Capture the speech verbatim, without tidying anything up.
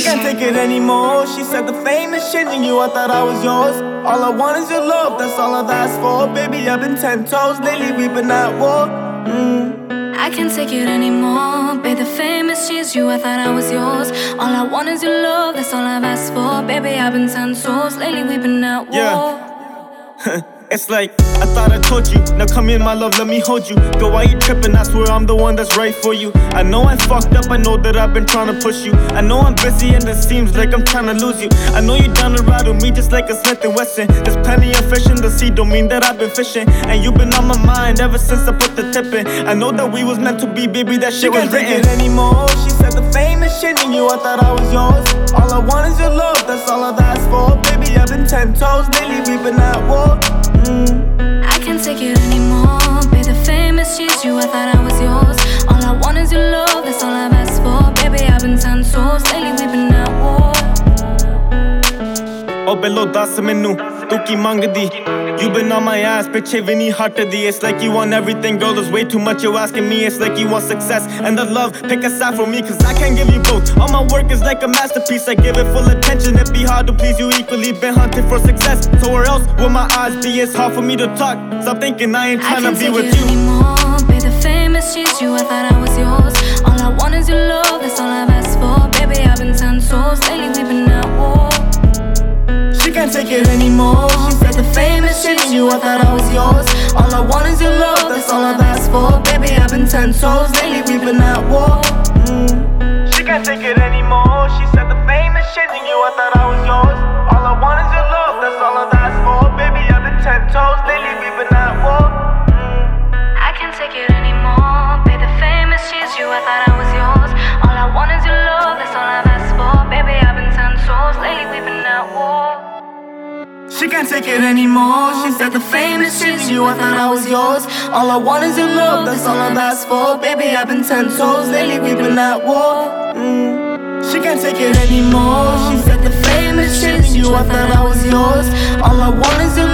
can't take it anymore. She said the fame is changing you, I thought I was yours. All I want is your love, that's all I've asked for. Baby, I've been ten toes, lately we've been at war. mm. I can't take it anymore. Babe, the fame has changed you, I thought I was yours. All I want is your love, that's all I've asked for. Baby, I've been ten toes, lately we've been at war. Yeah. It's like, I thought I told you. Now come in, my love, let me hold you. Girl, why you tripping? I swear I'm the one that's right for you. I know I fucked up, I know that I've been trying to push you. I know I'm busy and it seems like I'm trying to lose you. I know you down to ride with me just like a Smith and Wesson. There's plenty of fish in the sea, don't mean that I've been fishing. And you've been on my mind ever since I put the tip in. I know that we was meant to be, baby, that shit was written. She can't take it anymore. She said the fame is changing you, I thought I was yours. All I want is your love, that's all I've asked for. Baby, I've been ten toes, lately we've been at war. mm. I can't take it anymore. Babe, the fame has changed you, I thought I was yours. All I want is your love, that's all I've asked for. Baby, I've been ten toes, lately we've been at war. Oh bello das menu, tu ki mangdi. You been on my ass, piche vi nahi hatdi. It's like you want everything, girl, there's way too much you're asking me. It's like you want success and the love, pick a side for me, cause I can't give you both. All my work is like a masterpiece, I give it full attention. It'd be hard to please you equally, been hunting for success. So where else will my eyes be? It's hard for me to talk, stop thinking I ain't trying to be with you. I can't take it anymore. Babe, the fame has changed you, I thought I was yours. All I want is your love, that's all I've asked for. Baby, I've been ten toes, lately we've been at war. She can't take it anymore. She said the fame is changing you, I thought I was yours. All I want is your love, that's all I've asked for. Baby, I've been ten toes, lately we've been at war. mm. She can't take it anymore. She said the fame is changing you, I thought I was yours. All I want is your love, that's all I've asked for. Baby, I've been ten toes, lately we've been at war. mm. I can't take it anymore. Babe, the fame has changed you, I thought I was yours. All I want is your love, that's all I've asked for. Baby, I've been ten toes, lately we've been at war. She can't take it anymore. She said the fame is changing you, I thought I was yours. All I want is your love, that's all I've asked for. Baby, I've been ten toes, lately we've been at war. mm. She can't take it anymore. She said the fame is changing you, I thought I was yours. All I want is your